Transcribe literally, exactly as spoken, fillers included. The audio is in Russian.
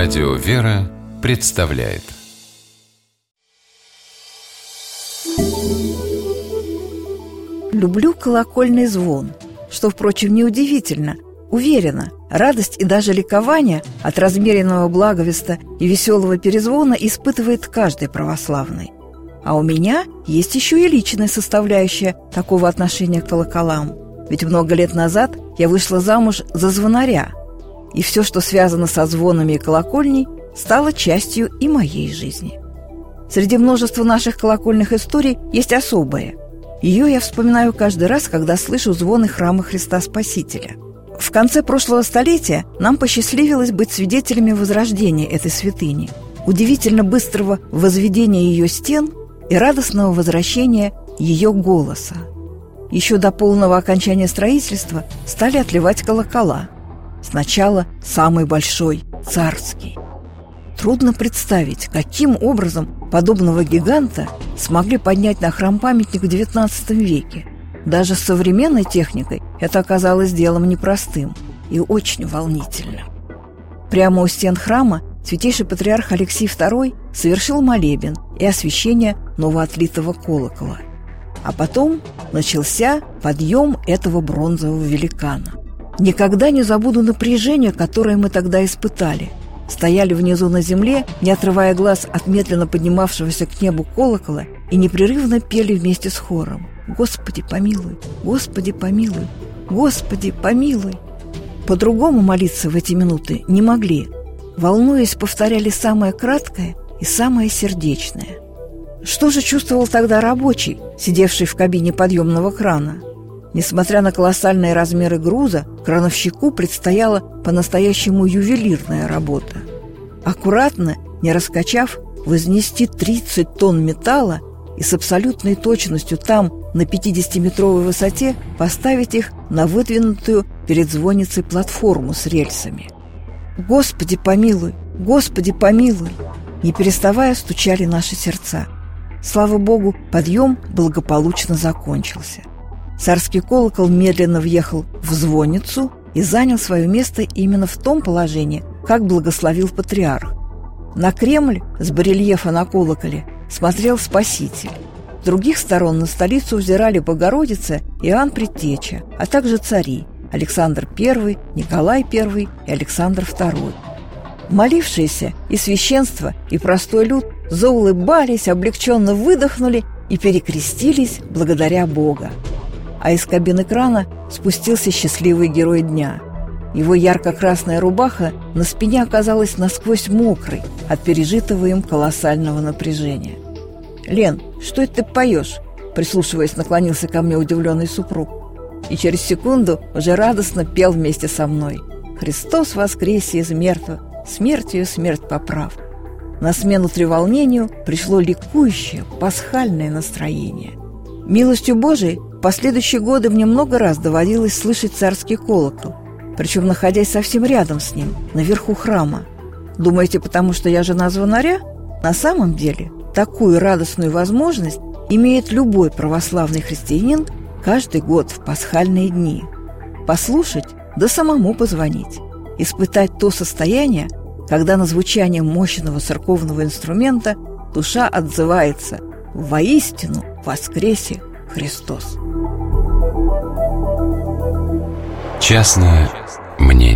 Радио «Вера» представляет. Люблю колокольный звон, что, впрочем, неудивительно. Уверена, радость и даже ликование от размеренного благовеста и веселого перезвона испытывает каждый православный. А у меня есть еще и личная составляющая такого отношения к колоколам. Ведь много лет назад я вышла замуж за звонаря, и все, что связано со звонами и колокольней, стало частью и моей жизни. Среди множества наших колокольных историй есть особая. Ее я вспоминаю каждый раз, когда слышу звоны храма Христа Спасителя. В конце прошлого столетия нам посчастливилось быть свидетелями возрождения этой святыни, удивительно быстрого возведения ее стен и радостного возвращения ее голоса. Еще до полного окончания строительства стали отливать колокола. Сначала самый большой, царский. Трудно представить, каким образом подобного гиганта смогли поднять на храм-памятник в девятнадцатом веке. Даже с современной техникой это оказалось делом непростым и очень волнительным. Прямо у стен храма святейший патриарх Алексий второй совершил молебен и освящение новоотлитого колокола. А потом начался подъем этого бронзового великана. Никогда не забуду напряжение, которое мы тогда испытали. Стояли внизу на земле, не отрывая глаз от медленно поднимавшегося к небу колокола, и непрерывно пели вместе с хором: «Господи, помилуй! Господи, помилуй! Господи, помилуй!» По-другому молиться в эти минуты не могли. Волнуясь, повторяли самое краткое и самое сердечное. Что же чувствовал тогда рабочий, сидевший в кабине подъемного крана? Несмотря на колоссальные размеры груза, крановщику предстояла по-настоящему ювелирная работа. Аккуратно, не раскачав, вознести тридцать тонн металла и с абсолютной точностью там, на пятидесятиметровой высоте, поставить их на выдвинутую перед звонницей платформу с рельсами. «Господи, помилуй! Господи, помилуй!» Не переставая стучали наши сердца. Слава Богу, подъем благополучно закончился. Царский колокол медленно въехал в звонницу и занял свое место именно в том положении, как благословил патриарх. На Кремль с барельефа на колоколе смотрел Спаситель. С других сторон на столицу взирали Богородица и Иоанн Предтеча, а также цари Александр Первый, Николай Первый и Александр Второй. Молившиеся и священство, и простой люд заулыбались, облегченно выдохнули и перекрестились благодаря Бога. А из кабины крана спустился счастливый герой дня. Его ярко-красная рубаха на спине оказалась насквозь мокрой от пережитого им колоссального напряжения. «Лен, что это ты поешь?» – прислушиваясь, наклонился ко мне удивленный супруг. И через секунду уже радостно пел вместе со мной: «Христос воскресе из мертвых, смертью смерть поправ». На смену треволнению пришло ликующее пасхальное настроение. Милостью Божией в последующие годы мне много раз доводилось слышать царский колокол, причем находясь совсем рядом с ним, наверху храма. Думаете, потому что я жена звонаря? На самом деле, такую радостную возможность имеет любой православный христианин каждый год в пасхальные дни. Послушать, да самому позвонить, испытать то состояние, когда на звучание мощного церковного инструмента душа отзывается: «Воистину воскресе Христос». Частное мнение.